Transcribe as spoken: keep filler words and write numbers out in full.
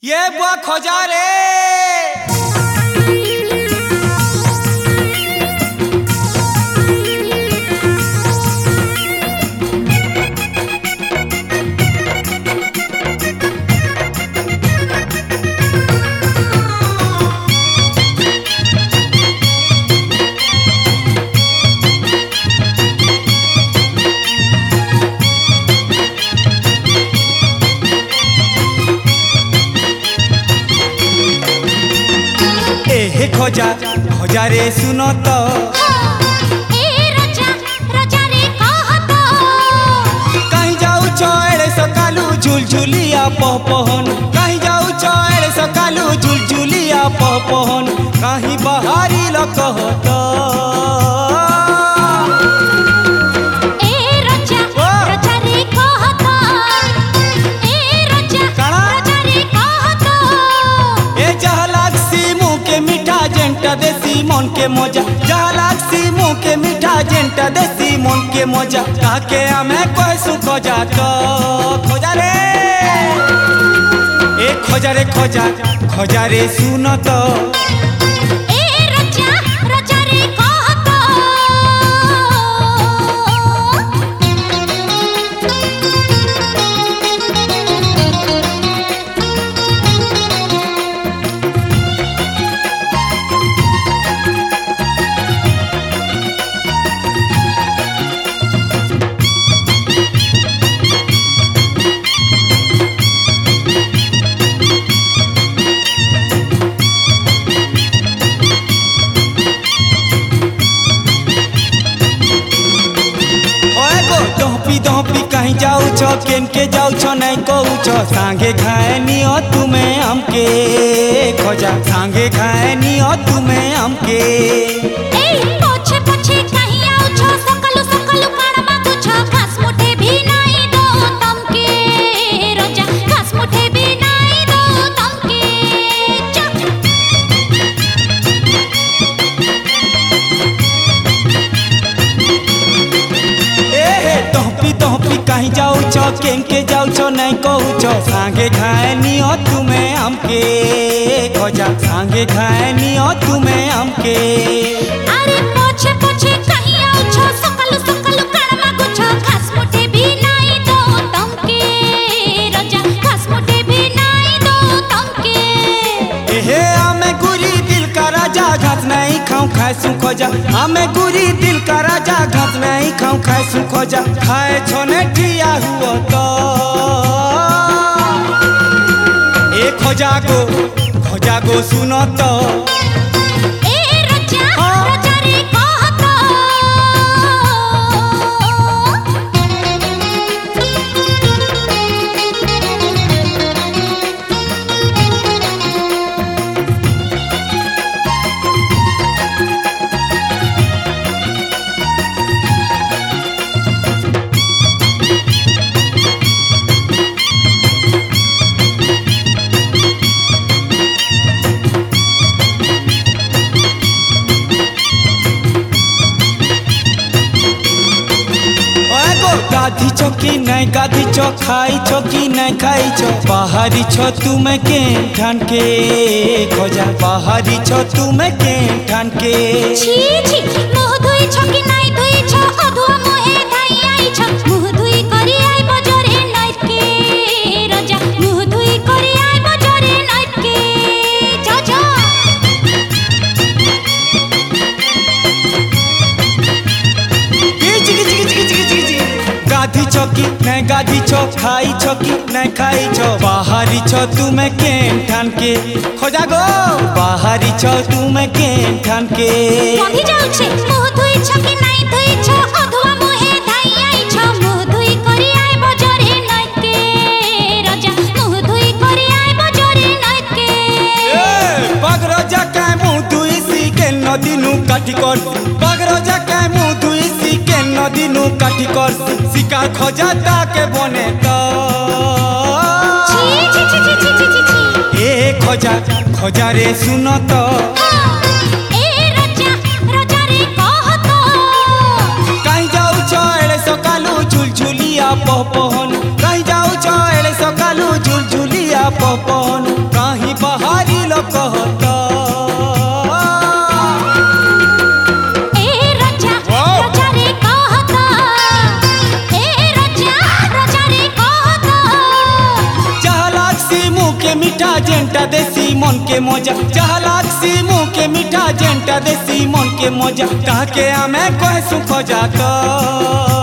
ये बुआ खोजा रे। ए खोजा खोजा रे सुनो तो ए रजा रजा रे कह तो कहीं जाऊ चढ़े सकालू झुलझुलिया पहपहन कहीं जाऊ चढ़े सकालू झुलझुलिया पहपहन कहीं बहारी ल कहत ए रजा रजा रे कह तो ए रजा रजा रे कह तो ए जहलाक सीमू के मीठा जेंटा देसी मन के मजा जहलाक सीमू के मीठा जेंटा देसी मन के मजा काके हमें कैसू खोजा तो खोजा रे ए खोजा रे खोजा खोजा रे सुनो तो ए रजा रजा रे कह तो दोहपी कहीं जाऊ छो केन के जाऊ छो नहीं कहू छो सांगे खाए नियो तुम्हें हमके खोजा सांगे खाए नियो तुम्हें हमके ए पोछे पोछे कहीं आउ छो सकलु सकलु काणमा गुछो घास मुठे भी नहीं दो तमके रजा घास मुठे भी नहीं दो तमके दोहपी दोहपी कहीं जाऊ छो केन के जाऊ छो नहीं कहू छो सांगे खाए नियो तुम्हें हमके खोजा सांगे खाए नियो तुम्हें हमके अरे पोछे पोछे कहीं आउ छो सकलु सकलु काणमा गुछो घास मुठे भी नहीं दो तमके रजा घास मुठे भी नहीं दो तमके एहे हमें गुरी दिल का राजा घास नहीं खाऊं खाए सु खोजा हमें गुरी दिल का राजा घास नहीं खाऊं खाए सु खोजा खाए छोने ठिया हुआ तो ए खोजा गो खोजा गो सुनो तो ए रजा रजा रे कह तो गाधी छो कि नहीं गाधी छो खाई छो कि नहीं खाई छो बाहरी छो तुम्हें के ठान के खोजा बाहरी छो तुम्हें के ठान के छी छी मुह धुई छ कि नहीं धुई छ अधुआ मुहे धाई आई छ मुह धुई करी आई बजरे नाइट के रजा मुह धुई करी आई बजरे नाइट के जा जा गाधी छो कि नहीं गाधी छो खाई छो कि नहीं खाई छो बाहरी छो तुम्हें के ठान के खोजा गो बाहरी छो तुम्हें के ठान के कभी जाऊ छे मुह धुई छ कि नहीं धुई छ अधुआ मुहे धाई आई छ मुह धुई करी आई बजरे नाइट के रजा मुह धुई करी आई बजरे नाइट के ए बगरजा के मुंह धुई सी के नदी नु काटी कर बगरजा के मुंह धुई सी के नदी नु काटी कर शिकार खोजा ता के बने तो छी छी छी छी छी छी छी ए खोजा खोजा रे सुनो तो ए रजा रजा रे कह तो कहीं जाऊ चढ़े सकालू झुलझुलिया पहपहन कहीं जाऊ चढ़े सकालू झुलझुलिया पहपहन के मजा चाहलाक सी मुँह के मीठा जेंटा देसी मन के मजा कह के हमें कह सुख जाकर